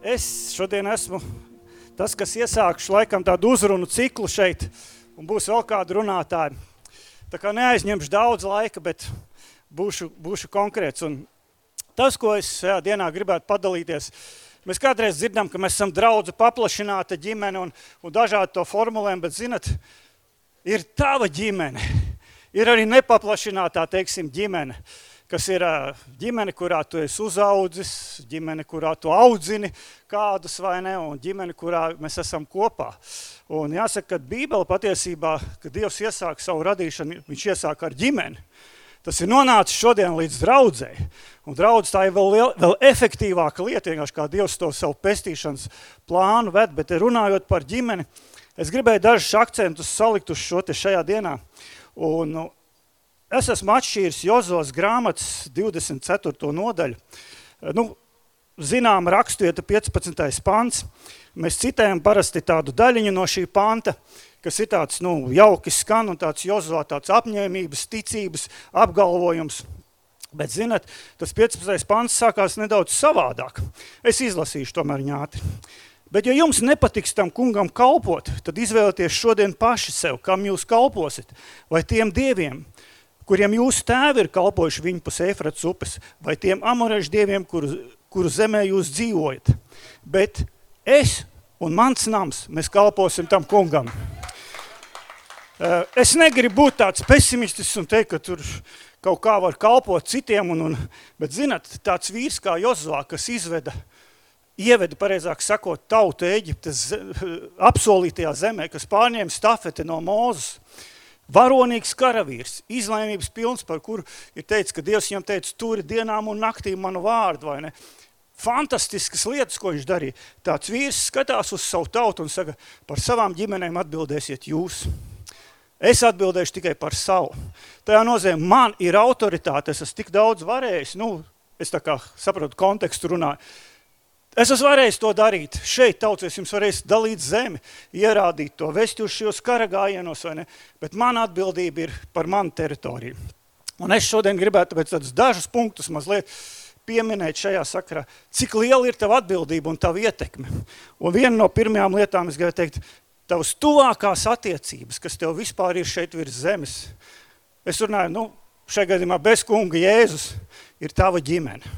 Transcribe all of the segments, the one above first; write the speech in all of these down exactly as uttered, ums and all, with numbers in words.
Es šodien esmu tas, kas iesākšu laikam tādu uzrunu ciklu šeit, un būs vēl kādi runātāji. Tā kā neaizņemšu daudz laika, bet būšu, būšu konkrēts. Un tas, ko es šajā dienā gribētu padalīties, mēs kādreiz dzirdam, ka mēs esam draudze paplašināta ģimene un, un dažādi to formulēm, bet zinat, ir tava ģimene, ir arī nepaplašinātā, teiksim, ģimene, kas ir ģimene, kurā tu esi uzaudzis, ģimene, kurā tu audzini kādus vai ne, un ģimene, kurā mēs esam kopā. Un jāsaka, ka Bībele patiesībā, kad Dievs iesāka savu radīšanu, viņš iesāka ar ģimeni. Tas ir nonācis šodien līdz draudzei. Un draudz tā ir vēl, liel, vēl efektīvāka lieta, vienkārši kā Dievs to savu pestīšanas plānu ved, bet runājot par ģimeni, es gribēju dažus akcentus salikt uz šo te šajā dienā. Un es esmu atšķīris Jozos grāmatas divdesmit ceturto nodaļu. Nu, zinām rakstvieta piecpadsmitais pants. Mēs citējam parasti tādu daļiņu no šī panta, kas ir tāds, nu, jauki skan un tāds Jozo, tāds apņēmības, ticības apgalvojums. Bet, zinat, tas piecpadsmitais pants sākās nedaudz savādāk. Es izlasīšu tomēr ņātri. Bet, ja jums nepatiks tam kungam kalpot, tad izvēlieties šodien paši sev, kam jūs kalposit, vai tiem dieviem, kuriem jūsu tēvi ir kalpojuši viņu pus Eifrates upes, vai tiem amorešu dieviem, kuru, kuru zemē jūs dzīvojat. Bet es un mans nams, mēs kalposim tam kungam. Es negribu būt tāds pesimistis un teikt, ka tur kaut kā var kalpot citiem, un, un, bet zinat, tāds vīrs kā Jozua, kas izveda, ieveda, pareizāk sakot, tautu Eģiptes apsolītajā zemē, kas pārņēma stafeti no Mūzes, varonīgs karavīrs, izlēmības pilns, par kuru ir teicis, ka Dievs viņam teica, turi dienām un naktīm manu vārdu, vai ne? Fantastiskas lietas, ko viņš darīja. Tāds vīrs skatās uz savu tautu un saka, par savām ģimenēm atbildēsiet jūs. Es atbildēšu tikai par savu. Tajā nozīmē, man ir autoritāte, es esmu tik daudz varējis, nu, es tā kā saprotu kontekstu runāju. Es esmu varējis to darīt. Šeit tauts jums varēs dalīt zemi, ierādīt to, vest jūs šos karagājienos, vai ne? Bet mana atbildība ir par manu teritoriju. Un es šodien gribētu pēc tādus dažus punktus mazliet pieminēt šajā sakarā, cik liela ir tava atbildība un tava ietekme. Un viena no pirmajām lietām, es gribētu teikt, tavas tuvākās attiecības, kas tev vispār ir šeit virs zemes. Es runāju, nu, šajā gadījumā bez kunga Jēzus ir tava ģimene.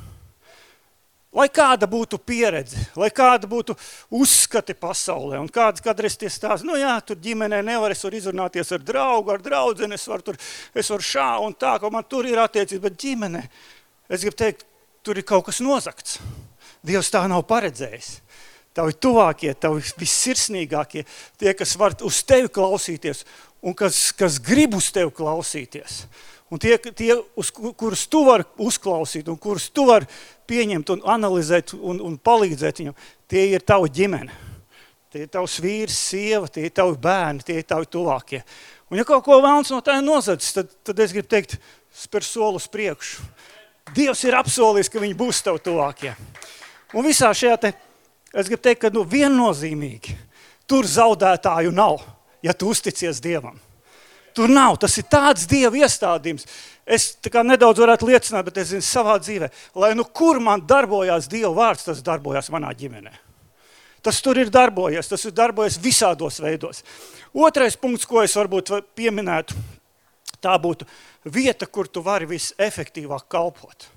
Lai kāda būtu pieredze, lai kāda būtu uzskati pasaulē, un kāds kādreiz tie stāsta, nu jā, tur ģimenē nevar, es varu izrunāties ar draugu, ar draudzeni, es varu, tur, es varu šā un tā, ka man tur ir attiecības, bet ģimenē, es gribu teikt, tur ir kaut kas nozakts. Dievs tā nav paredzējis. Tavi tuvākie, tavi vissirsnīgākie, tie, kas var uz tevi klausīties, un kas, kas grib uz tevi klausīties. Un tie, tie uz kurus tu vari uzklausīt un kurus tu vari pieņemt un analizēt un, un palīdzēt viņam, tie ir tavu ģimene. Tie ir tavs vīrs, sieva, tie ir tavi bērni, tie ir tavi tuvākie. Un ja kaut ko vēlns no tā nozadzis, tad, tad es gribu teikt, spēr soli uz priekšu. Dievs ir apsolījis, ka viņi būs tavi tuvākie. Un visā šajā te, es gribu teikt, ka nu, viennozīmīgi tur zaudētāju nav, ja tu uzticies Dievam. Tur nav, tas ir tāds Dieva iestādījums. Es tā kā nedaudz varētu liecināt, bet es zinu savā dzīvē, lai nu kur man darbojās Dieva vārds, tas darbojās manā ģimenē. Tas tur ir darbojies, tas ir darbojies visādos veidos. Otrais punkts, ko es varbūt pieminētu, tā būtu vieta, kur tu vari visefektīvāk kalpot.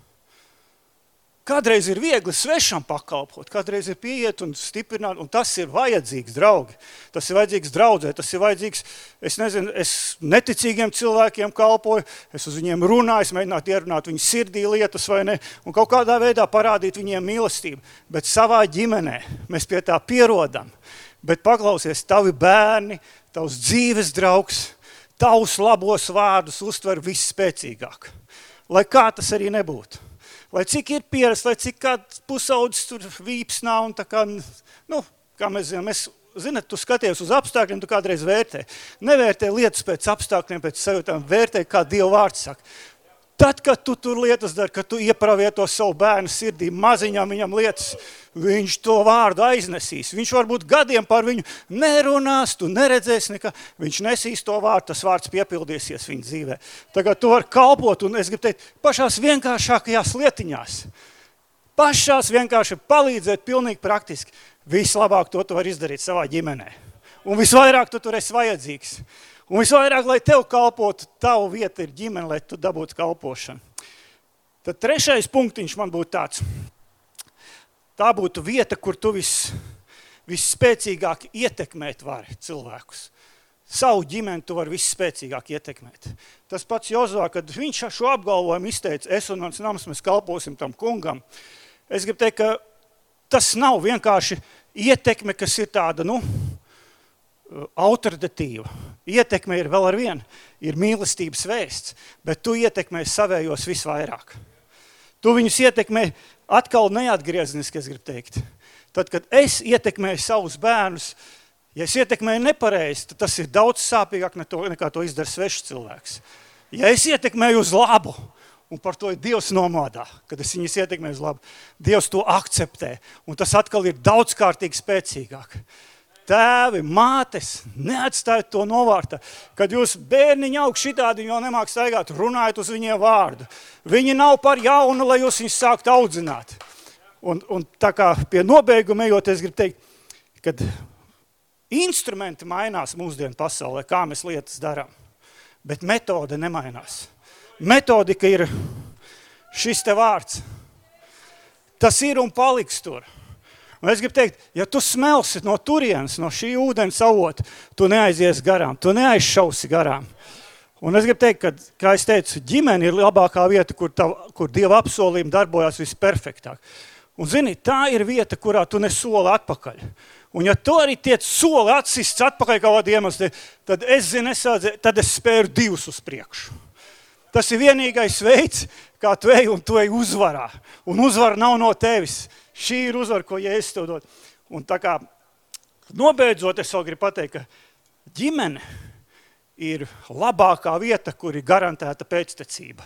Kādreiz ir viegli svešam pakalpot, kādreiz ir pieiet un stiprināt, un tas ir vajadzīgs, draugi. Tas ir vajadzīgs draudzē, tas ir vajadzīgs, es nezinu, es neticīgiem cilvēkiem kalpoju, es uz viņiem runāju, es mēģinātu ierunāt viņu sirdī lietas vai ne, un kaut kādā veidā parādīt viņiem mīlestību. Bet savā ģimenē mēs pie tā pierodam. Bet paklausies, tavi bērni, tavs dzīves draugs, tavus labos vārdus uztver visspēcīgāk. Lai kā tas arī nebūtu. Lai cik ir pierast, lai cik kāds pusaudzis tur vīpsnā un tā kā, nu, kā mēs zinām, mēs, zinat, tu skaties uz apstākļiem, tu kādreiz vērtē. Nevērtē lietas pēc apstākļiem, pēc sajūtām, vērtē, kā Dieva vārds saka. Tad, kad tu tur lietas dari, kad tu iepravieto savu bērnu sirdī, maziņām viņam lietas, viņš to vārdu aiznesīs. Viņš varbūt gadiem par viņu nerunās, tu neredzēsi nekā, viņš nesīs to vārdu, tas vārds piepildīsies viņa dzīvē. Tagad tu vari kalpot, un es gribu teikt, pašās vienkāršākajās lietiņās. pašās vienkārši palīdzēt pilnīgi praktiski. Vislabāk to tu var izdarīt savā ģimenē. Un visvairāk tu tur esi vajadzīgs. Un visvairāk, lai tev kalpotu, tavu vieta ir ģimene, lai tu dabūtu kalpošanu. Tad trešais punktiņš man būtu tāds. Tā būtu vieta, kur tu vis, visspēcīgāk ietekmēt vari cilvēkus. Savu ģimeni tu vari visspēcīgāk ietekmēt. Tas pats Jozua, kad viņš šo apgalvojumu izteica, es un mans nams, mēs kalposim tam kungam. Es gribu teikt, ka tas nav vienkārši ietekme, kas ir tāda, nu, autoritatīva. Ietekme ir vēl ar vienu, ir mīlestības vēsts, bet tu ietekmē savējos visvairāk. Tu viņus ietekmē atkal neatgriezniski, es gribu teikt. Tad, kad es ietekmēju savus bērnus, ja es ietekmēju nepareizi, tad tas ir daudz sāpīgāk nekā to izdara svešs cilvēks. Ja es ietekmēju uz labu, un par to ir Dievs nomodā, kad es viņus ietekmēju uz labu, Dievs to akceptē, un tas atkal ir daudzkārtīgi spēcīgāk. Tēvi, mātes, neatstājiet to novārtā. Kad jūs bērniņi aug šitādi, viņi jau nemāk staigāt, runājot uz viņiem vārdu. Viņi nav par jaunu, lai jūs viņus sākt audzināt. Un, un tā kā pie nobeiguma ejot, es gribu teikt, kad instrumenti mainās mūsdienu pasaulē, kā mēs lietas darām, bet metode nemainās. Metodika ir šis te vārds. Tas ir un paliks tur. Un es gribu teikt, ja tu smelsi no turienes, no šī ūdens avota, tu neaizies garām, tu neaizšausi garām. Un es gribu teikt, ka, kā es teicu, ģimene ir labākā vieta, kur, tav, kur Dieva apsolījumi darbojās visperfektāk. Un zini, tā ir vieta, kurā tu nesoli atpakaļ. Un ja tu arī tiec soli atsists atpakaļ kaut kādu iemeslu, tad es zinu, es, tad es spēru divus uz priekšu. Tas ir vienīgais veids, kā tu ej un tu ej uzvarā. Un uzvara nav no tevis. Šī ir uzvara, ko Jēzus tev dod. Un tā kā nobeidzot, es vēl gribu pateikt, ka ģimene ir labākā vieta, kur ir garantēta pēctecība.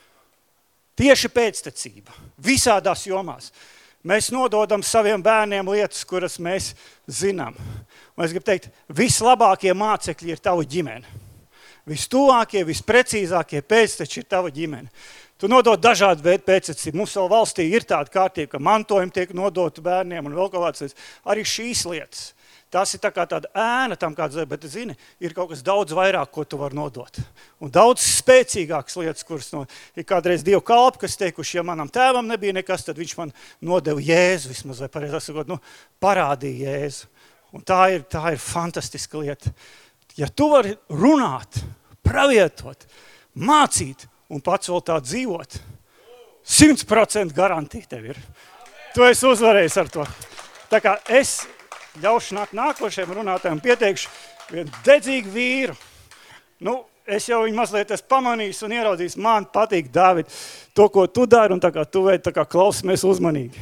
Tieši pēctecība. Visādās jomās. Mēs nododam saviem bērniem lietas, kuras mēs zinām. Un es gribu teikt, vislabākie mācekļi ir tava ģimene. Vistuvākie, visprecīzākie pēcteči ir tava ģimene. Tu nodod dažādu veidu pēctecību. Mums vēl valstī ir tāda kārtība, ka mantojumi tiek nodoti bērniem un vēl kaut kāds lietas. Arī šīs lietas. Tas ir tā kā tāda ēna tam kāds, bet, zini, ir kaut kas daudz vairāk, ko tu var nodot. Un daudz spēcīgākas lietas, kuras no, ir kādreiz Dievu kalpi, kas teikuši, ja manam tēvam nebija nekas, tad viņš man nodeva Jēzu vismaz, vai pareizāk sakot, nu, parādīja Jēzu. Un tā ir, tā ir fantastiska lieta. Ja tu vari runāt, pravietot, mācīt, un pats vēl tā dzīvot, simts procentu garantija tev ir. Tu esi uzvarējis ar to. Tā kā es ļaušu nāk nākošajam runātājiem pieteikšu vienu dedzīgu vīru. Nu, es jau viņu mazliet esmu pamanījis un ieraudzījis, man patīk, Dāvid, to, ko tu dari, un tā kā tu veidi, tā kā klausamies uzmanīgi.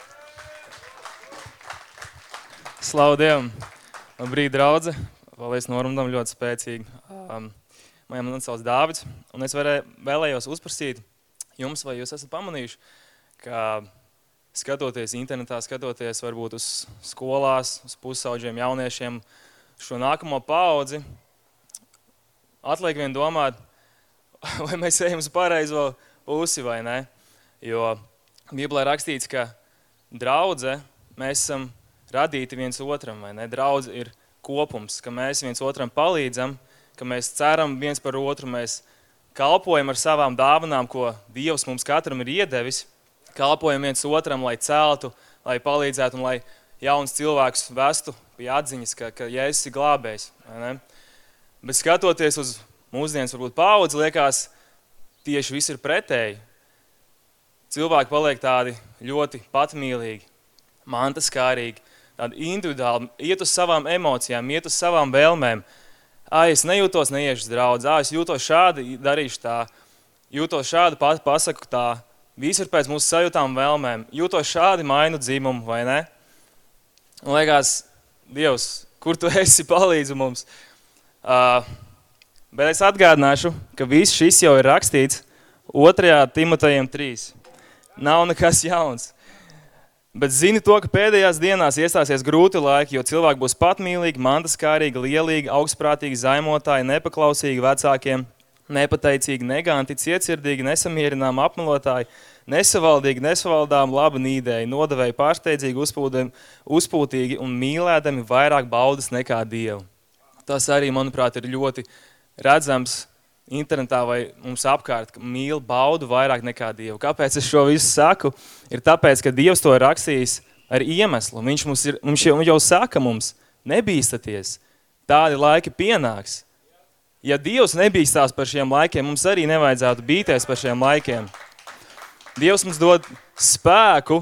Slavu Dievam. Labrīt, draudze. Paldies Normandam, ļoti spēcīgi. Um, Man sauc Dāvids, un es varēju, vēlējos uzprasīt jums, vai jūs esat pamanījuši, ka skatoties internetā, skatoties varbūt uz skolās, uz pusauģiem jauniešiem, šo nākamo paudzi, atliek vien domāt, vai mēs ejam uz pareizo pusi vai ne. Jo Bībelē rakstīts, ka draudze, mēs esam radīti viens otram, vai ne. Draudze ir kopums, ka mēs viens otram palīdzam, ka mēs ceram viens par otru, mēs kalpojam ar savām dāvanām, ko Dievs mums katram ir iedevis, kalpojam viens otram, lai celtu, lai palīdzētu un lai jauns cilvēks vestu pie atziņas, ka, ka Jēzus ir glābējs. Ne? Bet skatoties uz mūsdienas varbūt paudzi, liekas, tieši viss ir pretēji. Cilvēki paliek tādi ļoti patmīlīgi, mantaskārīgi, tādi individuāli, iet uz savām emocijām, iet uz savām vēlmēm. Ai, es nejūtos neiešu draudz, ai, es jūtos šādi, darīšu tā, jūtos šādi, pat pasaku tā, viss ir pēc mūsu sajūtām vēlmēm, jūtos šādi mainu dzimumu, vai ne? Un liekas, Dievs, kur tu esi, palīdzi mums? Uh, bet es atgādināšu, ka viss šis jau ir rakstīts otrajā Timotejam trīs. Nav nekas jauns. Bet zini to, ka pēdējās dienās iestāsies grūti laiki, jo cilvēki būs patmīlīgi, mantaskārīgi, lielīgi, augstprātīgi, zaimotāji, nepaklausīgi vecākiem, nepateicīgi, neganti, cietsirdīgi, nesamierināmi, apmelotāji, nesavaldīgi, nesavaldām, labi nīdēji, nodevēji pārsteidzīgi, uzpūtīgi un mīlēdami vairāk baudas nekā Dievu. Tas arī, manuprāt, ir ļoti redzams internetā vai mums apkārt, ka mīl baudu vairāk nekā Dievu. Kāpēc es šo visu saku? Ir tāpēc, ka Dievs to ir rakstījis ar iemeslu. Viņš, mums ir, viņš jau, jau saka mums, nebīstaties, tādi laiki pienāks. Ja Dievs nebīstās par šiem laikiem, mums arī nevajadzētu bīties par šiem laikiem. Dievs mums dod spēku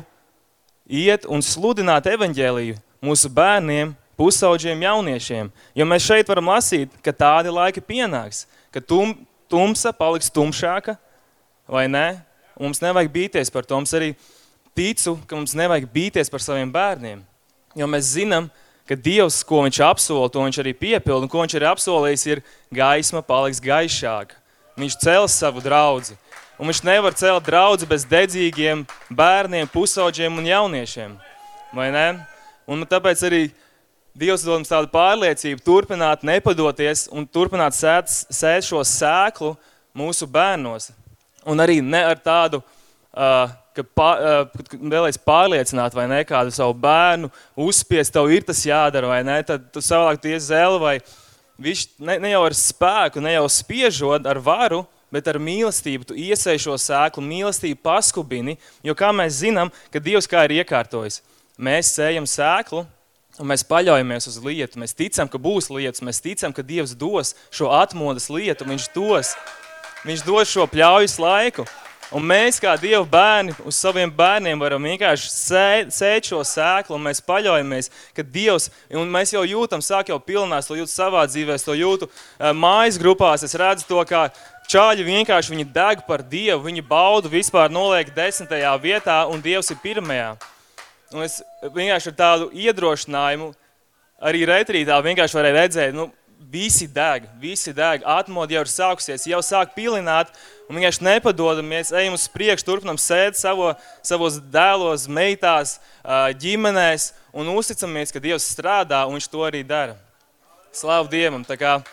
iet un sludināt evaņģēliju mūsu bērniem, pusauģiem, jauniešiem. Jo mēs šeit varam lasīt, ka tādi laiki pienāks, ka tum, tumsa paliks tumšāka, vai ne? Un mums nevajag bīties par to. Mums arī ticu, ka mums nevajag bīties par saviem bērniem. Jo mēs zinām, ka Dievs, ko viņš apsola, to viņš arī piepilda, un ko viņš arī apsolījis, ir gaisma paliks gaišāka. Viņš cels savu draudzi. Un viņš nevar celt draudzi bez dedzīgiem bērniem, pusauģiem un jauniešiem. Vai ne? Un tāpēc arī Dievs dod mums tādu pārliecību turpināt nepadoties un turpināt sēt, sēt šo sēklu mūsu bērnos. Un arī ne ar tādu, uh, ka pār, uh, vēlēs pārliecināt vai ne kādu savu bērnu, uzspiest, tev ir tas jādara vai ne, tad tu savādāk tu ies zēli vai viņš ne, ne jau ar spēku, ne jau spiežot ar varu, bet ar mīlestību tu iesēj šo sēklu, mīlestību paskubini, jo kā mēs zinām, ka Dievs kā ir iekārtojis. Mēs sējam sēklu, un mēs paļaujamies uz lietu, mēs ticam, ka būs lietas, mēs ticam, ka Dievs dos šo atmodas lietu, viņš dos, viņš dos šo pļaujas laiku. Un mēs kā Dieva bērni uz saviem bērniem varam vienkārši sēt, sēt šo sēklu, un mēs paļaujamies, ka Dievs, un mēs jau jūtam, sāk jau pilnās, to jūtu savā dzīvēs, to jūtu uh, mājas grupās, es redzu to, kā čāļi vienkārši viņi deg par Dievu, viņi baudu vispār noliek desmitajā vietā, un Dievs ir pirmajā. Un es vienkārši ar tādu iedrošinājumu arī retrītā vienkārši varēju redzēt, nu, visi deg, visi deg, atmoda jau ir sākusies, jau sāk pilināt, un vienkārši nepadodamies, ejam uz priekšu, turpinam sēt savo, savos dēlos, meitās, ģimenēs, un uzticamies, ka Dievs strādā, un viņš to arī dara. Slavu Dievam, tā kā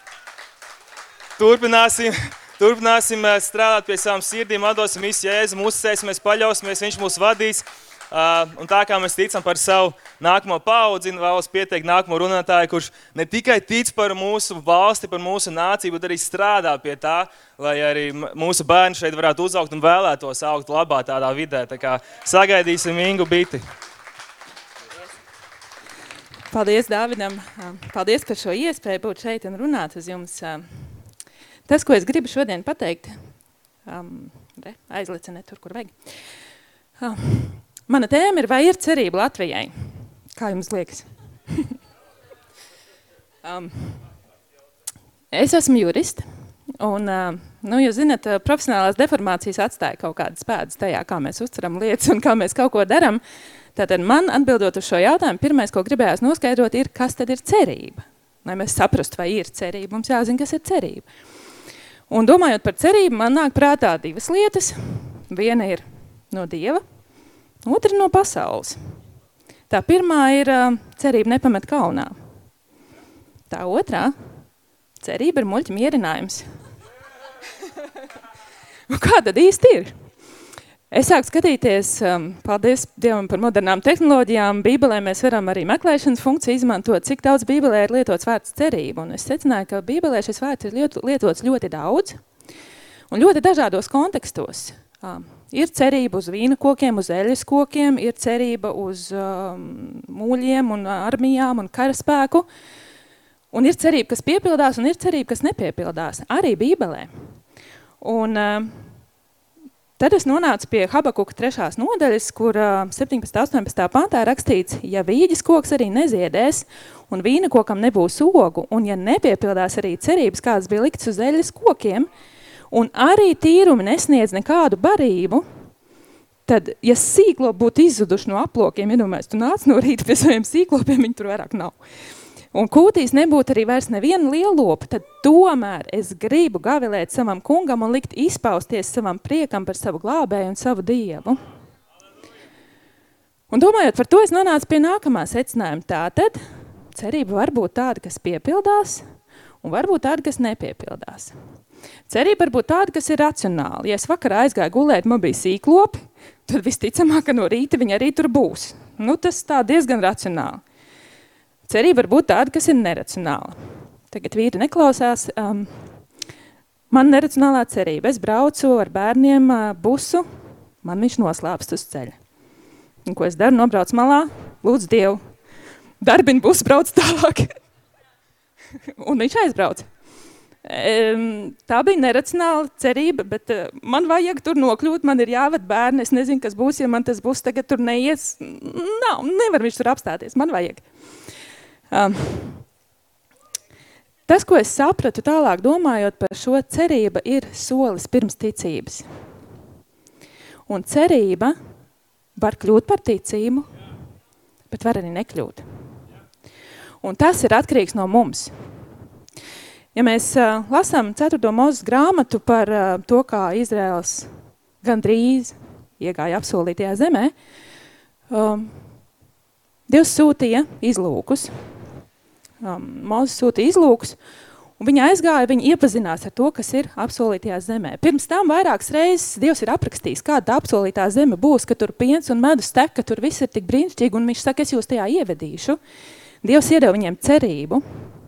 turpināsim, turpināsim strādāt pie savām sirdīm, atdosim visu Jēzum, uzticēsimies, paļausimies, viņš mūs vadīs. Uh, un tā kā mēs ticam par savu nākamo paudzi, vēlos pieteikt nākamo runātāju, kurš ne tikai tic par mūsu valsti, par mūsu nāciju, bet arī strādā pie tā, lai arī mūsu bērni šeit varētu uzaugt un vēlētos augt labā tādā vidē. Tā kā sagaidīsim Ingu Biti. Paldies Dāvidam. Paldies par šo iespēju būt šeit un runāt uz jums. Tas, ko es gribu šodien pateikt, um, re, aizlica ne tur, kur vajag. Um, Mana tēma ir, vai ir cerība Latvijai? Kā jums liekas? um, es esmu juriste, un, uh, nu, jūs zināt, profesionālās deformācijas atstāja kaut kādas pēdas tajā, kā mēs uztveram lietas un kā mēs kaut ko daram. Tātad man, atbildot uz šo jautājumu, pirmais, ko gribējās noskaidrot, ir, kas tad ir cerība? Lai mēs saprastu, vai ir cerība, mums jāzina, kas ir cerība. Un domājot par cerību, man nāk prātā divas lietas. Viena ir no Dieva, otra no pasaules. Tā pirmā ir uh, cerība nepamet kaunā. Tā otrā cerība ir muļķa mierinājums. Kā tad īsti ir? Es sāku skatīties, um, paldies Dievam par modernām tehnoloģijām, Bībelē mēs varam arī meklēšanas funkciju izmantot, cik daudz Bībelē ir lietots vārds cerība. Un es secināju, ka Bībelē šis vārds ir lietots ļoti daudz un ļoti dažādos kontekstos. Um, ir cerība uz vīna kokiem, uz eļas kokiem, ir cerība uz um, mūļiem un armijām un karaspēku. Un ir cerība, kas piepildās, un ir cerība, kas nepiepildās, arī Bībelē. Un um, tad es nonācu pie Habakuka trešās nodaļas, kur uh, septiņpadsmitā, astoņpadsmitā pantā rakstīts, ja vīģis koks arī neziedēs, un vīna kokam nebūs ogu, un ja nepiepildās arī cerības, kādas bija likts uz eļas kokiem, un arī tīrumi nesniedz nekādu barību, tad, ja sīklopi būtu izzuduši no aplokiem, iedomājies, tu nāc no rīta pie saviem sīklopiem, viņi tur vairāk nav. Un kūtīs nebūtu arī vairs neviena lielopa, tad tomēr es gribu gavilēt savam kungam un likt izpausties savam priekam par savu glābēju un savu Dievu. Un domājot par to, es nonācu pie nākamā secinājuma. Tātad cerība var būt tāda, kas piepildās, un var būt tāda, kas nepiepildās. Cerība var būt tāda, kas ir racionāla. Ja es vakarā aizgāju gulēt, man bija sīklopi, tad visticamāk, ka no rīta viņa arī tur būs. Nu, tas tā diezgan racionāli. Cerība var būt tāda, kas ir neracionāla. Tagad vīri neklausās. Um, man neracionālā cerība. Es braucu ar bērniem uh, busu, man viņš noslāpst uz ceļa. Un ko es daru? Nobrauc malā, lūdzu Dievu. Darbina busu, brauc tālāk. Un viņš aizbrauc. Um, tā bija neracionāla cerība, bet uh, man vajag tur nokļūt, man ir jāved bērni, es nezinu, kas būs, ja man tas būs tagad tur neies. Nav, nevar viņš tur apstāties, man vajag. Um, tas, ko es sapratu tālāk domājot par šo cerība, ir solis pirms ticības. Un cerība var kļūt par ticību, bet var arī nekļūt. Un tas ir atkarīgs no mums. Ja mēs uh, lasām ceturto Mūzes grāmatu par uh, to, kā Izraels gandrīz iegāja apsolītajā zemē, um, Dievs sūtīja izlūkus. Um, Mūzes sūtīja izlūkus, un viņi aizgāja, viņi iepazinās ar to, kas ir apsolītajā zemē. Pirms tam vairākas reizes Dievs ir aprakstījis, kāda apsolītā zeme būs, ka tur piens un medus tek, ka tur viss ir tik brīnišķīgi, un viņš saka, es jūs tajā ievedīšu. Dievs iedeva viņiem cerību.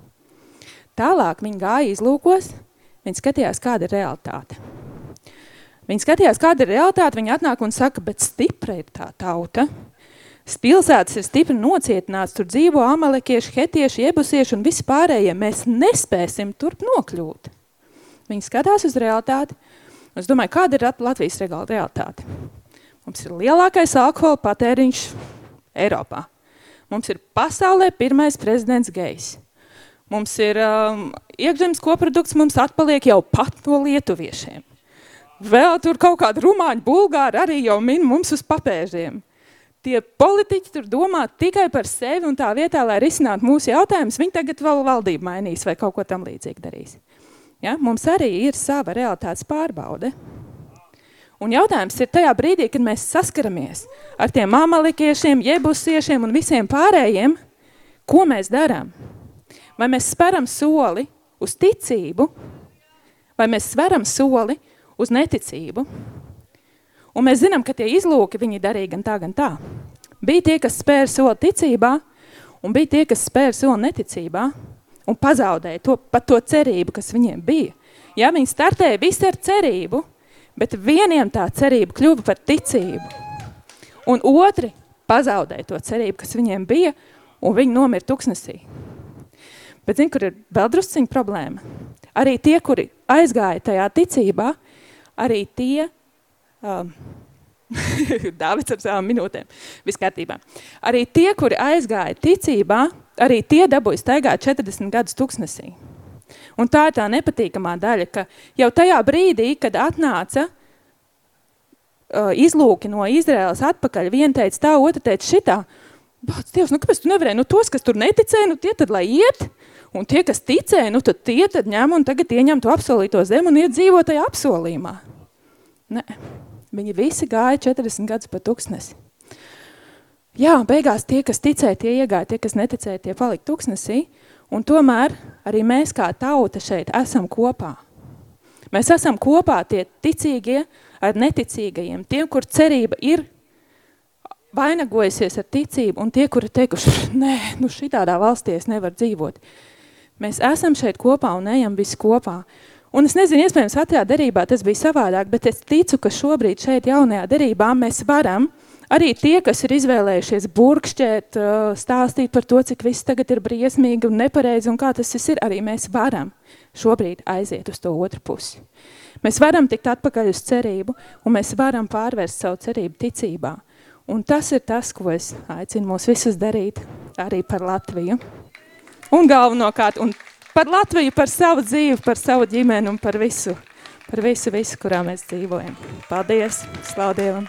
Tālāk viņi gāja izlūkos, viņi skatījās, kāda ir realitāte. Viņi skatījās, kāda ir realitāte, viņi atnāk un saka, bet stipra ir tā tauta. Pilsētas ir stipri nocietināts, tur dzīvo amalekieši, hetieši, jebusieši un visi pārējie. Mēs nespēsim turp nokļūt. Viņi skatās uz realitāti. Es domāju, kāda ir Latvijas realitāte? Mums ir lielākais alkohola patēriņš Eiropā. Mums ir pasaulē pirmais prezidents gejs. Mums ir um, iekšzemes koprodukts, mums atpaliek jau pat no lietuviešiem. Vēl tur kaut kādi rumāņi, bulgāri arī jau min mums uz papēžiem. Tie politiķi tur domā tikai par sevi un tā vietā, lai risinātu mūsu jautājumus, viņi tagad vēl valdību mainīs vai kaut ko tam līdzīgi darīs. Ja? Mums arī ir sava realitātes pārbaude. Un jautājums ir tajā brīdī, kad mēs saskaramies ar tiem amalekiešiem, jebusiešiem un visiem pārējiem, ko mēs darām? Vai mēs speram soli uz ticību, vai mēs sveram soli uz neticību? Un mēs zinām, ka tie izlūki viņi darīja gan tā, gan tā. Bija tie, kas spēra soli ticībā, un bija tie, kas spēra soli neticībā, un pazaudēja to, pat to cerību, kas viņiem bija. Ja, viņi startēja visi ar cerību, bet vieniem tā cerība kļuva par ticību. Un otri pazaudēja to cerību, kas viņiem bija, un viņi nomira tuksnesī. Bet zin, kur ir vēl drusciņa problēma? Arī tie, kuri aizgāja tajā ticībā, arī tie, Um, Dāvids ar savām minūtēm, viss kārtībā. Arī tie, kuri aizgāja ticībā, arī tie dabūja staigāt četrdesmit gadus tuksnesī. Un tā ir tā nepatīkamā daļa, ka jau tajā brīdī, kad atnāca uh, izlūki no Izraēlas atpakaļ, viena teica tā, otra teica šitā, bāc, Dievs, nu kāpēc tu nevarēji? Nu tos, kas tur neticēja, nu tie tad lai iet, un tie, kas ticēja, nu tad tie tad ņem un tagad ieņem to apsolīto zemi un iet dzīvo tajā apsolījumā. Nē. Viņi visi gāja četrdesmit gadus pa tuksnesi. Jā, beigās tie, kas ticēja, tie iegāja, tie, kas neticēja, tie palika tuksnesī, un tomēr arī mēs kā tauta šeit esam kopā. Mēs esam kopā tie ticīgie ar neticīgajiem, tiem, kur cerība ir vainagojusies ar ticību, un tie, kuri teikuši, nē, nu šitādā valstī es nevaru dzīvot. Mēs esam šeit kopā un ejam visi kopā. Un es nezinu, iespējams, vecajā derībā tas bija savādāk, bet es ticu, ka šobrīd šeit jaunajā derībā mēs varam, arī tie, kas ir izvēlējušies burkšķēt, stāstīt par to, cik viss tagad ir briesmīgi un nepareizi un kā tas ir, arī mēs varam šobrīd aiziet uz to otru pusi. Mēs varam tikt atpakaļ uz cerību, un mēs varam pārvērst savu cerību ticībā. Un tas ir tas, ko es aicinu mūs visus darīt arī par Latviju. Un galvenokārt, un par Latviju, par savu dzīvi, par savu ģimeni un par visu, par visu, visu, kurā mēs dzīvojam. Paldies, slavu Dievam.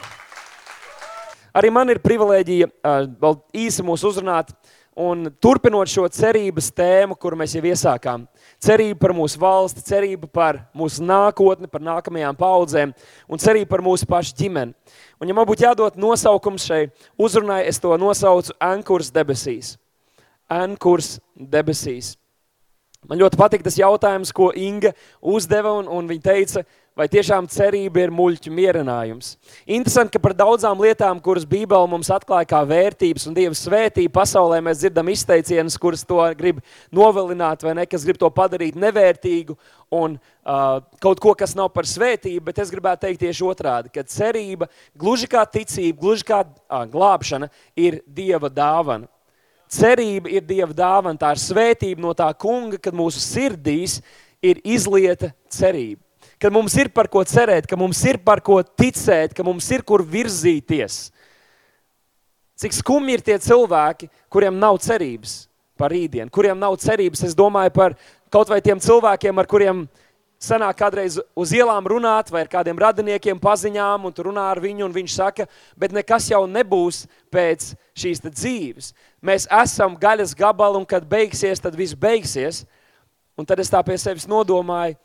Arī man ir privilēģija uh, vēl īsi mūs uzrunāt un turpinot šo cerības tēmu, kuru mēs jau iesākām. Cerība par mūsu valsti, cerība par mūsu nākotni, par nākamajām paudzēm un cerība par mūsu pašu ģimeni. Un ja man būtu jādod nosaukums šai uzrunai, es to nosaucu Ankurs debesīs. Ankurs debesīs. Man ļoti patīk tas jautājums, ko Inga uzdeva, un, un viņa teica, vai tiešām cerība ir muļķu mierinājums. Interesanti, ka par daudzām lietām, kuras Bībele mums atklāja kā vērtības un Dieva svētība pasaulē, mēs dzirdam izteicienus, kuras to grib novilināt, vai ne, kas grib to padarīt nevērtīgu un uh, kaut ko, kas nav par svētību, bet es gribētu teikt tieši otrādi, ka cerība, gluži kā ticība, gluži kā uh, glābšana, ir Dieva dāvana. Cerība ir Dieva dāvana, tā ir svētība no tā kunga, kad mūsu sirdīs ir izlieta cerība. Kad mums ir par ko cerēt, ka mums ir par ko ticēt, ka mums ir kur virzīties. Cik skumji ir tie cilvēki, kuriem nav cerības par rītdienu, kuriem nav cerības, es domāju par kaut vai tiem cilvēkiem, ar kuriem sanāk kādreiz uz ielām runāt, vai ar kādiem radiniekiem paziņām, un tu runā ar viņu, un viņš saka, bet nekas jau nebūs pēc šīs dzīves. Mēs esam gaļas gabali, un kad beigsies, tad viss beigsies. Un tad es tā pie sevis nodomāju,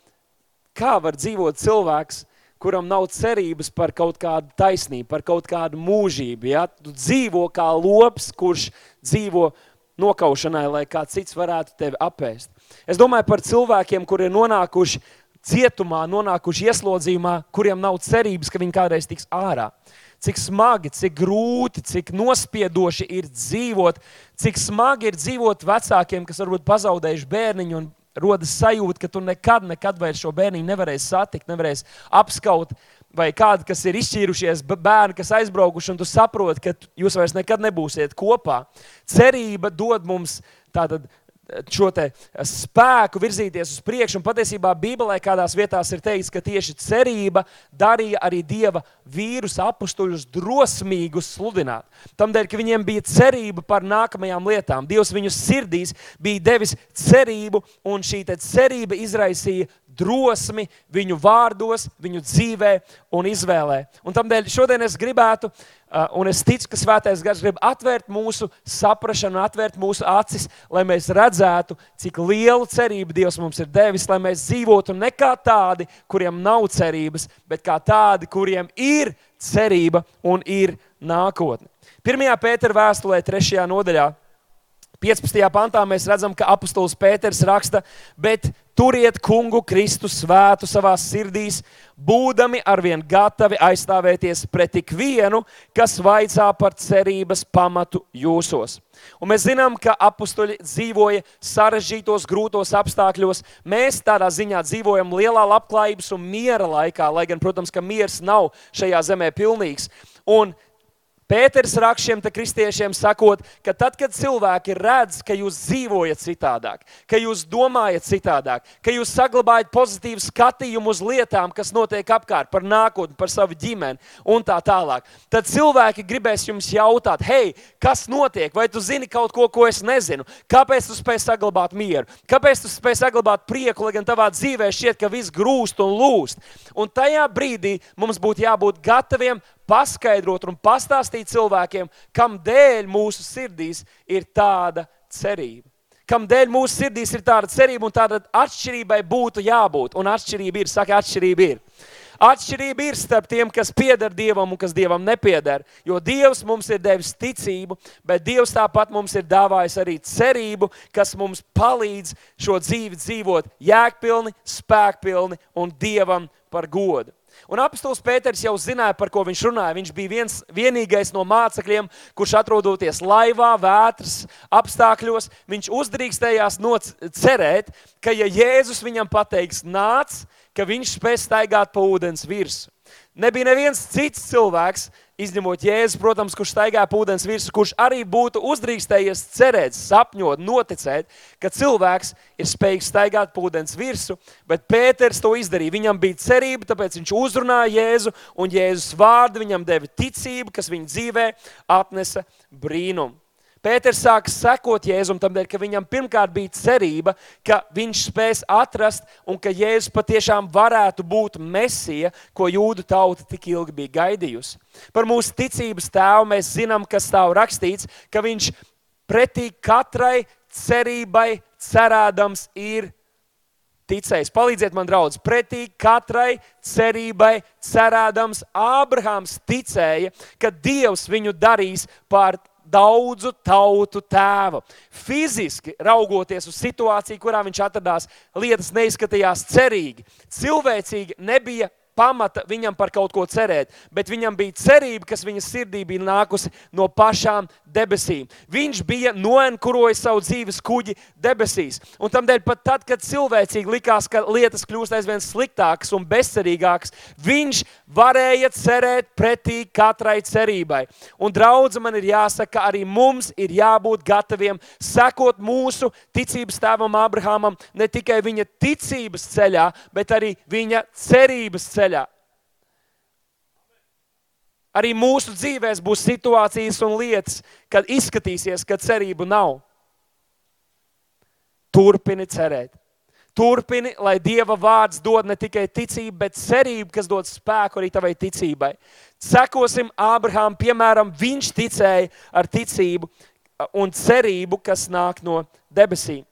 kā var dzīvot cilvēks, kuram nav cerības par kaut kādu taisnību, par kaut kādu mūžību. Ja? Tu dzīvo kā lops, kurš dzīvo nokaušanai, lai kā cits varētu tevi apēst. Es domāju par cilvēkiem, kuri ir nonākuši cietumā, nonākuši ieslodzījumā, kuriem nav cerības, ka viņi kādreiz tiks ārā. Cik smagi, cik grūti, cik nospiedoši ir dzīvot, cik smagi ir dzīvot vecākiem, kas varbūt pazaudējuši bērniņu un rodas sajūta, ka tu nekad, nekad vairs šo bērniņu nevarēsi satikt, nevarēsi apskaut, vai kādi, kas ir izšķīrušies, bērni, kas aizbraukuši, un tu saproti, ka jūs vairs nekad nebūsiet kopā. Cerība dod mums tātad šo te spēku virzīties uz priekšu, un patiesībā Bībelē kādās vietās ir teikts, ka tieši cerība darīja arī Dieva vīrus apustuļus drosmīgus sludināt. Tamdēļ, ka viņiem bija cerība par nākamajām lietām. Dievs viņu sirdīs bija devis cerību, un šī te cerība izraisīja drosmi viņu vārdos, viņu dzīvē un izvēlē. Un tamdēļ šodien es gribētu, un es ticu, ka Svētais Gars grib atvērt mūsu saprašanu, atvērt mūsu acis, lai mēs redzētu, cik lielu cerību Dievs mums ir devis, lai mēs dzīvotu ne kā tādi, kuriem nav cerības, bet kā tādi, kuriem ir cerība un ir nākotne. Pirmajā Pētera vēstulē, trešajā nodaļā, piecpadsmitajā pantā mēs redzam, ka apostols Pēters raksta, bet turiet kungu Kristu svētu savās sirdīs, būdami arvien gatavi aizstāvēties pret tik vienu, kas vaicā par cerības pamatu jūsos. Un mēs zinām, ka apostoļi dzīvoja sarežģītos, grūtos apstākļos. Mēs tādā ziņā dzīvojam lielā labklājības un miera laikā, lai gan, protams, ka miers nav šajā zemē pilnīgs. Un Pēters raksta šiem te kristiešiem sakot, ka tad, kad cilvēki redz, ka jūs dzīvojat citādāk, ka jūs domājat citādāk, ka jūs saglabājat pozitīvu skatījumu uz lietām, kas notiek apkārt, par nākotni, par savu ģimeni un tā tālāk, tad cilvēki gribēs jums jautāt, hei, kas notiek? Vai tu zini kaut ko, ko es nezinu? Kāpēc tu spēj saglabāt mieru? Kāpēc tu spēj saglabāt prieku, lai gan tavā dzīvē šķiet, ka viss grūst un lūst? Un tajā brīdī mums būtu jābūt gataviem paskaidrot un pastāstīt cilvēkiem, kam dēļ mūsu sirdīs ir tāda cerība. Kam dēļ mūsu sirdīs ir tāda cerība un tāda atšķirībai būtu jābūt. Un atšķirība ir, saka, atšķirība ir. Atšķirība ir starp tiem, kas pieder Dievam un kas Dievam nepieder. Jo Dievs mums ir devis ticību, bet Dievs tāpat mums ir dāvājis arī cerību, kas mums palīdz šo dzīvi dzīvot jēgpilni, spēkpilni un Dievam par godu. Un apostols Pēters jau zināja, par ko viņš runāja. Viņš bija viens, vienīgais no mācekļiem, kurš atrodoties laivā, vētras apstākļos, viņš uzdrīkstējās cerēt, ka ja Jēzus viņam pateiks nāc, ka viņš spēs staigāt pa ūdens virsu. Nebija neviens cits cilvēks, izņemot Jēzus, protams, kurš staigāja pa ūdens virsu, kurš arī būtu uzdrīkstējies cerēt, sapņot, noticēt, ka cilvēks ir spējīgs staigāt pa ūdens virsu, bet Pēters to izdarīja. Viņam bija cerība, tāpēc viņš uzrunāja Jēzu, un Jēzus vārdi viņam deva ticību, kas viņa dzīvē atnesa brīnumu. Pēters sāka sekot Jēzum tamdēļ, ka viņam pirmkārt bija cerība, ka viņš spēs atrast un ka Jēzus patiešām varētu būt Mesija, ko jūdu tauta tik ilgi bija gaidījusi. Par mūsu ticības tēvu mēs zinām, ka stāv rakstīts, ka viņš pretī katrai cerībai cerēdams ir ticējis. Palīdziet man, draudz, pretī katrai cerībai cerēdams Ābrahāms ticēja, ka Dievs viņu darīs par daudzu tautu tēvu. Fiziski raugoties uz situāciju, kurā viņš atradās, lietas neizskatījās cerīgi. Cilvēcīgi nebija pamata viņam par kaut ko cerēt, bet viņam bija cerība, kas viņa sirdī bija nākusi no pašām debesīm. Viņš bija noenkurojis savu dzīves kuģi debesīs. Un tamdēļ pat tad, kad cilvēcīgi likās, ka lietas kļūst aizvien sliktākas un bezcerīgākas, viņš varēja cerēt pretī katrai cerībai. Un draudze, man ir jāsaka, arī mums ir jābūt gataviem sekot mūsu ticības tēvam Abrahamam ne tikai viņa ticības ceļā, bet arī viņa cerības ceļā. Arī mūsu dzīvēs būs situācijas un lietas, kad izskatīsies, ka cerību nav. Turpini cerēt. Turpini, lai Dieva vārds dod ne tikai ticību, bet cerību, kas dod spēku arī tavai ticībai. Sekosim Ābrahām, piemēram, viņš ticēja ar ticību un cerību, kas nāk no debesīm.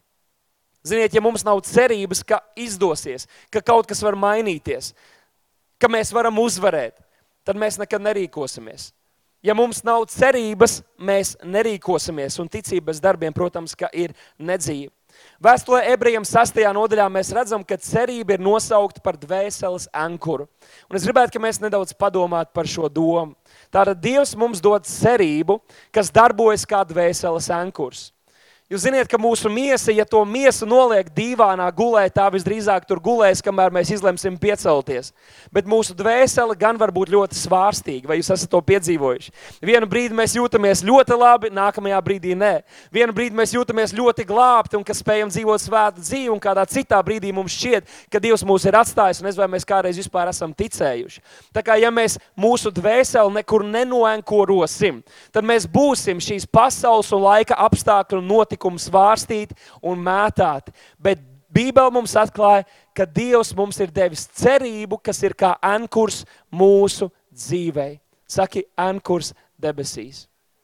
Ziniet, ja mums nav cerības, ka izdosies, ka kaut kas var mainīties, ka mēs varam uzvarēt, tad mēs nekad nerīkosimies. Ja mums nav cerības, mēs nerīkosimies, un ticība bez darbiem, protams, ka ir nedzīva. Vēstulē Ebrejiem sastajā nodaļā mēs redzam, ka cerība ir nosaukta par dvēseles ankuru. Un es gribētu, ka mēs nedaudz padomātu par šo domu. Tātad Dievs mums dod cerību, kas darbojas kā dvēseles ankurs. Jūs ziniet, ka mūsu miesa, ja to miesu noliek dīvānā gulē, tā visdrīzāk tur gulēs, kamēr mēs izlemsim piecelties. Bet mūsu dvēsele gan var būt ļoti svārstīga, vai jūs esat to piedzīvojuši. Vienu brīdi mēs jūtamies ļoti labi, nākamajā brīdī nē. Vienu brīdi mēs jūtamies ļoti glābti un ka spējam dzīvot svētu dzīvi, un kādā citā brīdī mums šķiet, ka Dievs mūs ir atstājis, un es vai mēs kādreiz vispār esam ticējuši. Tā kā ja mēs mūsu dvēseli nekur nenoenkorosim, tad mēs būsim šīs pasaules un laika apstākļu notikumi svārstīti un mētāti. Bet Bībele mums atklāja, ka Dievs mums ir devis cerību, kas ir kā ankurs mūsu dzīvei. Saki, ankurs debesīs.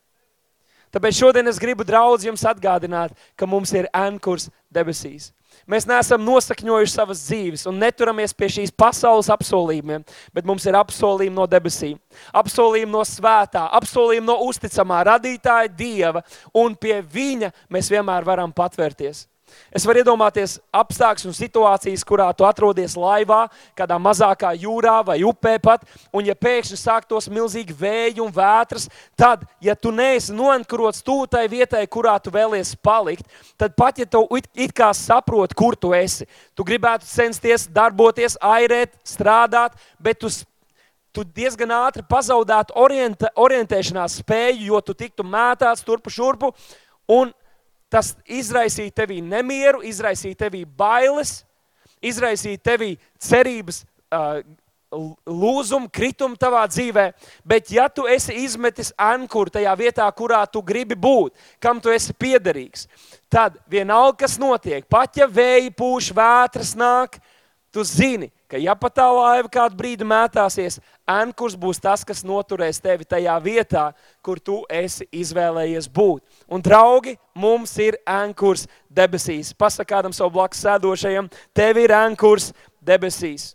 Tāpēc šodien es gribu, draudz, jums atgādināt, ka mums ir ankurs debesīs. Mēs neesam nosakņojuši savas dzīves un neturamies pie šīs pasaules apsolījumiem, bet mums ir apsolījumi no debesīm, apsolījumi no svētā, apsolījumi no uzticamā radītāja Dieva, un pie viņa mēs vienmēr varam patvērties. Es varu iedomāties apstākļus un situācijas, kurā tu atrodies laivā, kādā mazākā jūrā vai upē pat, un ja pēkšņi sāktos milzīgi vēji un vētras, tad, ja tu neesi noenkurots tūtai vietai, kurā tu vēlies palikt, tad pat, ja tu it, it kā saproti, kur tu esi, tu gribētu censties, darboties, airēt, strādāt, bet tu, tu diezgan ātri pazaudētu orientē, orientēšanās spēju, jo tu tiktu mētāts turpu šurpu, un tas izraisīja tevī nemieru, izraisīja tevī bailes, izraisīja tevī cerības uh, lūzumu, kritumu tavā dzīvē. Bet ja tu esi izmetis ankuru tajā vietā, kurā tu gribi būt, kam tu esi piederīgs, tad vienalga, kas notiek, pat ja vēji pūš, vētras nāk, tu zini, ka ja pat tā laiva kādu brīdi mētāsies, ankurs būs tas, kas noturēs tevi tajā vietā, kur tu esi izvēlējies būt. Un, draugi, mums ir ankurs debesīs. Pasaka kādam savu blakus sēdošajam, tev ir ankurs debesīs.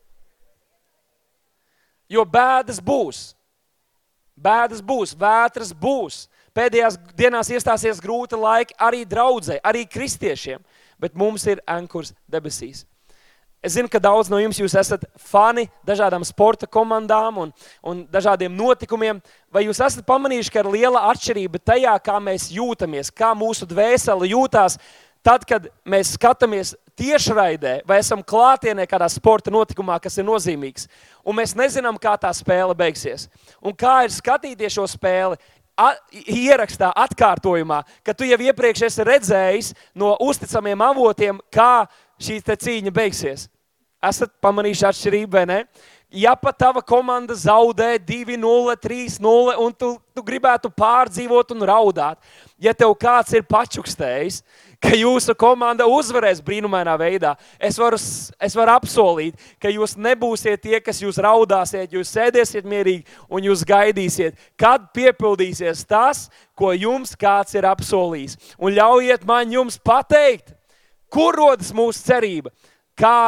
Jo bēdas būs. Bēdas būs, vētras būs. Pēdējās dienās iestāsies grūti laiki arī draudzē, arī kristiešiem, bet mums ir ankurs debesīs. Es zinu, ka daudz no jums jūs esat fani dažādām sporta komandām un, un dažādiem notikumiem. Vai jūs esat pamanījuši, ka ir liela atšķirība tajā, kā mēs jūtamies, kā mūsu dvēsele jūtās, tad, kad mēs skatāmies tiešraidē vai esam klātienē kādā sporta notikumā, kas ir nozīmīgs, un mēs nezinām, kā tā spēle beigsies. Un kā ir skatīties šo spēli, at, ierakstā, atkārtojumā, ka tu jau iepriekš esi redzējis no uzticamiem avotiem, kā šī te cīņa beigsies. Esat pamanījuši atšķirību, vai ne? Ja pat tava komanda zaudē divi nulle, trīs nulle un tu, tu gribētu pārdzīvot un raudāt, ja tev kāds ir pačukstējis, ka jūsu komanda uzvarēs brīnumainā veidā, es varu, es varu apsolīt, ka jūs nebūsiet tie, kas jūs raudāsiet, jūs sēdēsiet mierīgi un jūs gaidīsiet, kad piepildīsies tas, ko jums kāds ir apsolījis. Un ļaujiet man jums pateikt, kur rodas mūsu cerība? Kāds,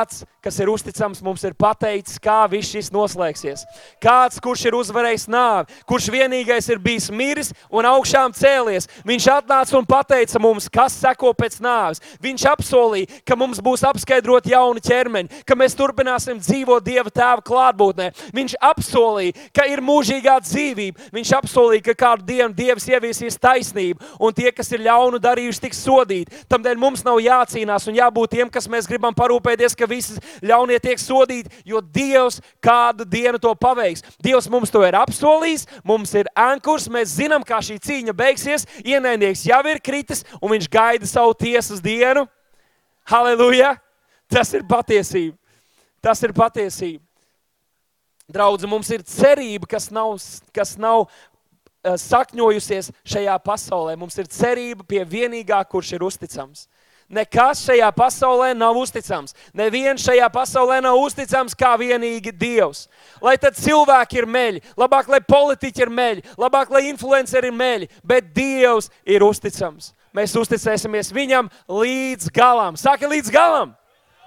kas ir uzticams, mums ir pateicis, kā viss šis noslēgsies. Kāds, kurš ir uzvarējis nāvi, kurš vienīgais ir bijis miris un augšām cēlies. Viņš atnāca un pateica mums, kas seko pēc nāves. Viņš apsolīja, ka mums būs apskaidrot jauni ķermeņi, ka mēs turpināsim dzīvot Dieva Tēva klātbūtnē. Viņš apsolīja, ka ir mūžīgā dzīvība. Viņš apsolīja, ka kādu dienu Dievs ieviesīs taisnību, un tie, kas ir ļaunu darījuši, tiks sodīti. Tamdēļ mums nav jācīnās un jābūt tiem, kas mēs gribam parūpēties, ka visi ļaunie tiek sodīti, jo Dievs kādu dienu to paveiks. Dievs mums to ir apsolījis, mums ir ankurs, mēs zinām, kā šī cīņa beigsies, ienaidnieks jau ir kritis, un viņš gaida savu tiesas dienu. Halleluja! Tas ir patiesība. Tas ir patiesība. Draudzi, mums ir cerība, kas nav, kas nav uh, sakņojusies šajā pasaulē. Mums ir cerība pie vienīgā, kurš ir uzticams. Nekas šajā pasaulē nav uzticams. Neviens šajā pasaulē nav uzticams kā vienīgi Dievs. Lai tad cilvēki ir meļi, labāk, lai politiķi ir meļi, labāk, lai influenceri ir meļi, bet Dievs ir uzticams. Mēs uzticēsimies viņam līdz galam. Saki līdz galam!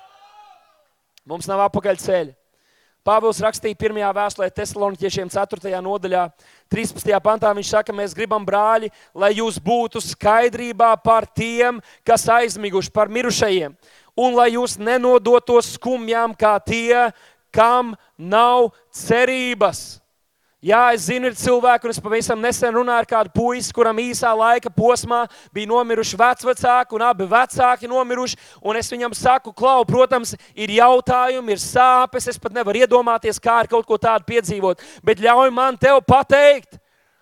Mums nav apakaļ ceļa. Pāvils rakstīja pirmajā vēstulē Tesaloniķiešiem ceturtajā nodaļā, trīspadsmitajā pantā, viņš saka, mēs gribam, brāļi, lai jūs būtu skaidrībā par tiem, kas aizmiguši, par mirušajiem, un lai jūs nenodotos skumjām kā tie, kam nav cerības. Jā, es zinu, ir cilvēki, un es pavisam nesen runāju ar kādu puisi, kuram īsā laika posmā bija nomiruši vecvecāki, un abi vecāki nomiruši, un es viņam saku, klau, protams, ir jautājumi, ir sāpes, es pat nevaru iedomāties, kā ir kaut ko tādu piedzīvot, bet ļauj man tev pateikt,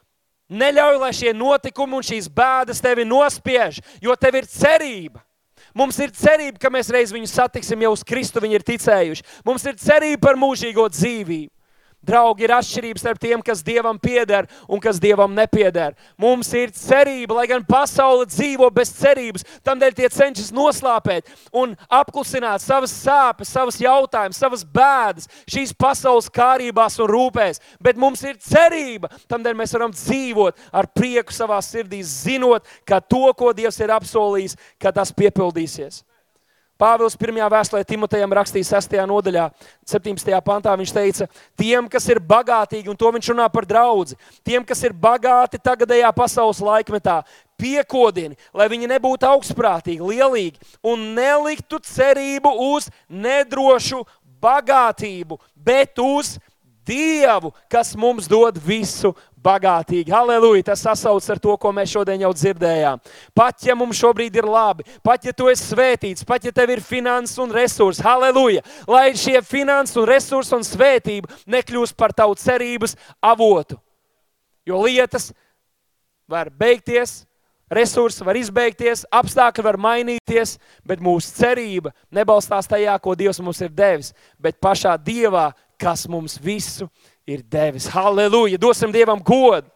neļauj, lai šie notikumi un šīs bēdas tevi nospiež, jo tev ir cerība. Mums ir cerība, ka mēs reiz viņu satiksim, jau uz Kristu viņi ir ticējuši. Mums ir cerība par mūžīgo dzīvību. Draugi, ir atšķirības starp tiem, kas Dievam pieder un kas Dievam nepieder. Mums ir cerība, lai gan pasaule dzīvo bez cerības, tamdēļ tie cenšas noslāpēt un apklusināt savas sāpes, savas jautājumus, savas bēdas, šīs pasaules kārībās un rūpēs. Bet mums ir cerība, tamdēļ mēs varam dzīvot ar prieku savā sirdī, zinot, ka to, ko Dievs ir apsolījis, ka tas piepildīsies. Pāvils pirmajā vēstulē Timotejam rakstīja sestajā nodaļā, septiņpadsmitajā pantā, viņš teica, tiem, kas ir bagātīgi, un to viņš runā par draudzi, tiem, kas ir bagāti tagadējā pasaules laikmetā, piekodini, lai viņi nebūtu augstprātīgi, lielīgi, un neliktu cerību uz nedrošu bagātību, bet uz Dievu, kas mums dod visu bagātīgi. Halleluja, tas sasauc ar to, ko mēs šodien jau dzirdējām. Pat, ja mums šobrīd ir labi, pat, ja tu esi svētīts, pat, ja tev ir finanses un resursi, halleluja, lai šie finanses un resursi un svētība nekļūst par tavu cerības avotu. Jo lietas var beigties, resursi var izbeigties, apstākļi var mainīties, bet mūsu cerība nebalstās tajā, ko Dievs mums ir devis, bet pašā Dievā, kas mums visu ir devis. Halleluja! Dosim Dievam godu!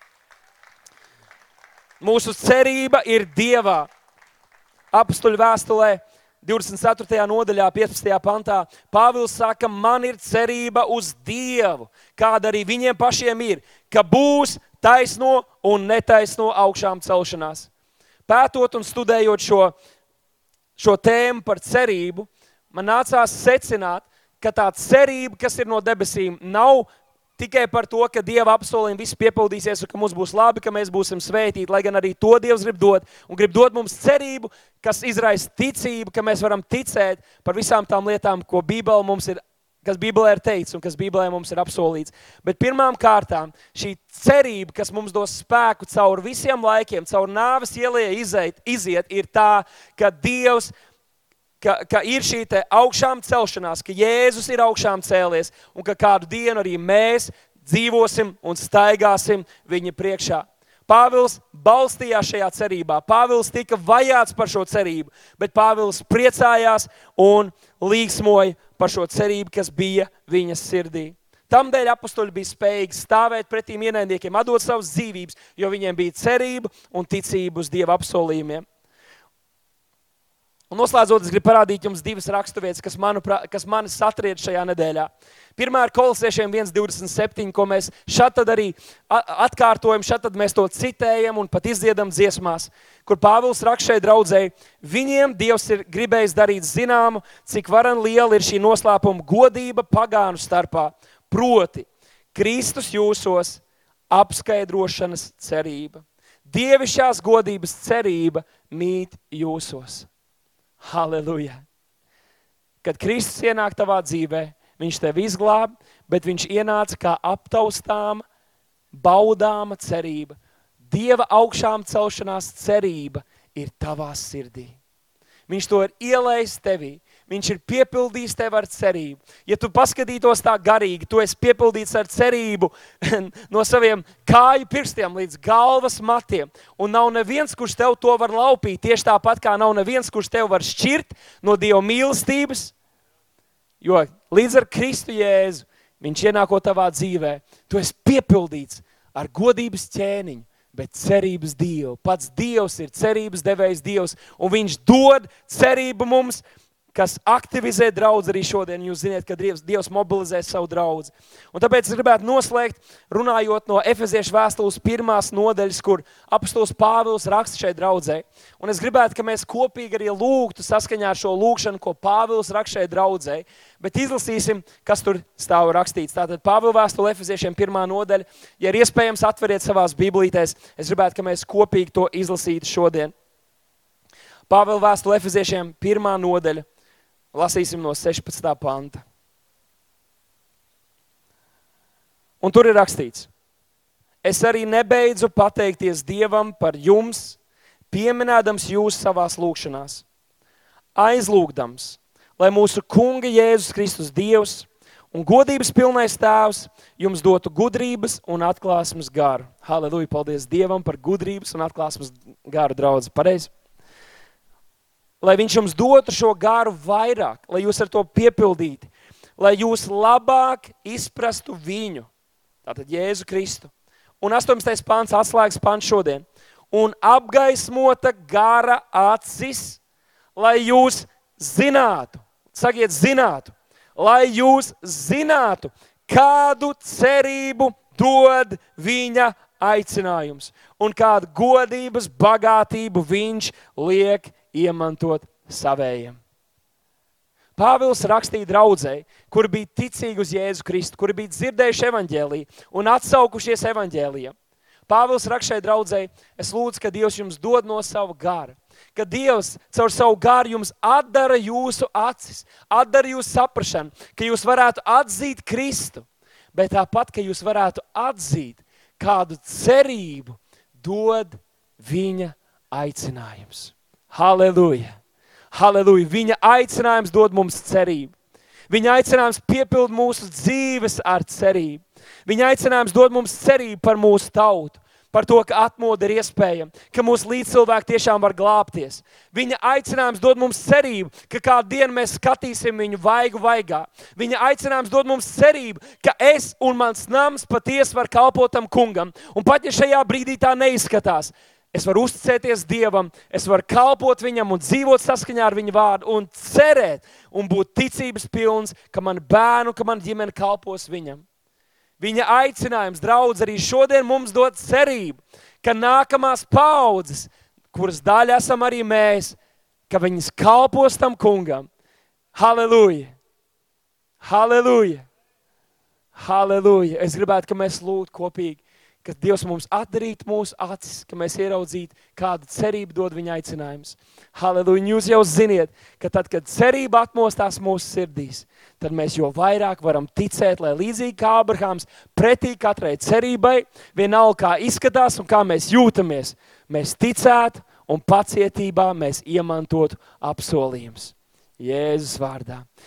Mūsu cerība ir Dievā. Apostuļu vēstulē divdesmit ceturtajā nodaļā, piecpadsmitajā pantā, Pāvils saka, man ir cerība uz Dievu, kāda arī viņiem pašiem ir, ka būs taisno un netaisno augšām celšanās. Pētot un studējot šo, šo tēmu par cerību, man nācās secināt, ka tā cerība, kas ir no debesīm, nav tikai par to, ka Dieva apsolījumi viss piepildīsies un ka mums būs labi, ka mēs būsim svētīti, lai gan arī to Dievs grib dot un grib dot mums cerību, kas izraisa ticību, ka mēs varam ticēt par visām tām lietām, ko Bībele mums ir, kas Bībelē ir teikts un kas Bībelē mums ir apsolīts. Bet pirmām kārtām šī cerība, kas mums dos spēku caur visiem laikiem, caur nāves ielai iziet, iziet, ir tā, ka Dievs Ka, ka ir šī te augšām celšanās, ka Jēzus ir augšām cēlies un ka kādu dienu arī mēs dzīvosim un staigāsim viņa priekšā. Pāvils balstījās šajā cerībā. Pāvils tika vajāts par šo cerību, bet Pāvils priecājās un līksmoja par šo cerību, kas bija viņas sirdī. Tamdēļ apustuļi bija spējīgi stāvēt pretīm ienaidniekiem, atdot savas dzīvības, jo viņiem bija cerība un ticība uz Dieva apsolījumiem. Un noslēdzot, es gribu parādīt jums divas raksturvietas, kas, manuprāt, kas mani satriec šajā nedēļā. Pirmā ir Kolosiešiem viens divdesmit septiņi, ko mēs šad tad arī atkārtojam, šad tad mēs to citējam un pat izdziedam dziesmās, kur Pāvils raksta šai draudzēji, viņiem Dievs ir gribējis darīt zināmu, cik varan liela ir šī noslēpuma godība pagānu starpā, proti Kristus jūsos apskaidrošanas cerība. Dievišķās godības cerība mīt jūsos. Halleluja! Kad Kristus ienāk tavā dzīvē, viņš tevi izglāb, bet viņš ienāca kā aptaustām, baudāma cerība. Dieva augšām celšanās cerība ir tavā sirdī. Viņš to ir ielējis tevī. Viņš ir piepildījis tevi ar cerību. Ja tu paskatītos tā garīgi, tu esi piepildīts ar cerību no saviem kāju pirkstiem līdz galvas matiem. Un nav neviens, kurš tev to var laupīt. Tieši tāpat kā nav neviens, kurš tev var šķirt no Dieva mīlestības. Jo līdz ar Kristu Jēzu, viņš ienāko tavā dzīvē, tu esi piepildīts ar godības ķēniņu, bet cerības Dievu. Pats Dievs ir cerības devējs Dievs, un viņš dod cerību mums, kas aktivizē draudzi arī šodien. Jūs ziniet, ka Dievs, Dievs mobilizē savu draudzi. Un tāpēc es gribētu noslēgt, runājot no Efeziešu vēstules pirmās nodaļas, kur apostols Pāvils raksta šai draudzē. Un es gribētu, ka mēs kopīgi arī lūgtu saskaņā ar šo lūgšanu, ko Pāvils raksta šai draudzē. Bet izlasīsim, kas tur stāv rakstīts. Tātad Pāvila vēstule Efeziešiem pirmā nodaļa. Ja ir iespējams atveriet savās biblītēs, es gribētu, ka mēs kopīgi to izlasītu šodien. Pāvila vēstule Efeziešiem pirmā nodaļa. Lasīsim no sešpadsmitā panta. Un tur ir rakstīts. Es arī nebeidzu pateikties Dievam par jums, pieminēdams jūs savās lūgšanās. Aizlūgdams, lai mūsu Kunga Jēzus Kristus Dievs un godības pilnais tēvs jums dotu gudrības un atklāsmes garu. Halleluja, paldies Dievam par gudrības un atklāsmes garu, draudzi. Pareizi? Lai viņš jums dotu šo garu vairāk, lai jūs ar to piepildīti, lai jūs labāk izprastu viņu, tātad Jēzu Kristu. Un astoņpadsmitais pants, atslēgas pants šodien. Un apgaismota gara acis, lai jūs zinātu, sakiet zinātu, lai jūs zinātu, kādu cerību dod viņa aicinājums un kādu godības bagātību viņš liek iemantot savējiem. Pāvils rakstīja draudzei, kuri bija ticīgi uz Jēzu Kristu, kuri bija dzirdējuši evaņģēliju un atsaukušies evaņģēlijam. Pāvils raksta šai draudzei, es lūdzu, ka Dievs jums dod no sava gara, ka Dievs caur savu garu jums atdara jūsu acis, atdara jūsu saprašanu, ka jūs varētu atzīt Kristu, bet tāpat, ka jūs varētu atzīt, kādu cerību dod viņa aicinājums. Halleluja! Halleluja! Viņa aicinājums dod mums cerību. Viņa aicinājums piepild mūsu dzīves ar cerību. Viņa aicinājums dod mums cerību par mūsu tautu, par to, ka atmoda ir iespējama, ka mūsu līdzcilvēki tiešām var glābties. Viņa aicinājums dod mums cerību, ka kādu dienu mēs skatīsim viņu vaigu vaigā. Viņa aicinājums dod mums cerību, ka es un mans nams patiesi var kalpot tam kungam. Un pat ja šajā brīdī tā neizskatās, es varu uzticēties Dievam, es varu kalpot viņam un dzīvot saskaņā ar viņa vārdu un cerēt un būt ticības pilns, ka man bērnu, ka man ģimene kalpos viņam. Viņa aicinājums, draudz, arī šodien mums dod cerību, ka nākamās paaudzes, kuras daļa esam arī mēs, ka viņas kalpos tam kungam. Halleluja! Halleluja! Halleluja! Es gribētu, ka mēs lūgtu kopīgi, ka Dievs mums atdarītu mūsu acis, ka mēs ieraudzītu, kādu cerību dod viņa aicinājums. Halleluja! Jūs jau ziniet, ka tad, kad cerība atmostās mūsu sirdīs, tad mēs jo vairāk varam ticēt, lai līdzīgi kā Abrahams pretī katrai cerībai, vienalga kā izskatās un kā mēs jūtamies, mēs ticētu un pacietībā mēs iemantotu apsolījumus. Jēzus vārdā.